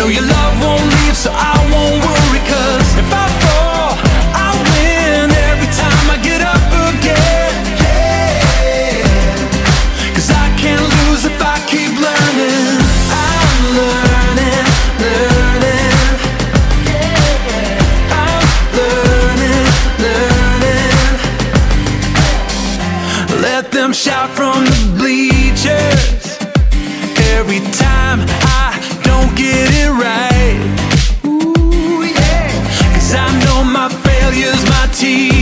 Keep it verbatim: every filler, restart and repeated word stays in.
know your love won't leave, so I won't worry. Cause if I fall, I win every time I get up again. Yeah. Cause I can't lose if I keep learning. I'm learning, learning. Yeah. I'm learning, learning. Let them shout from the bleachers every time I don't get it right. Ooh, yeah. Cause I know my failure's my teacher.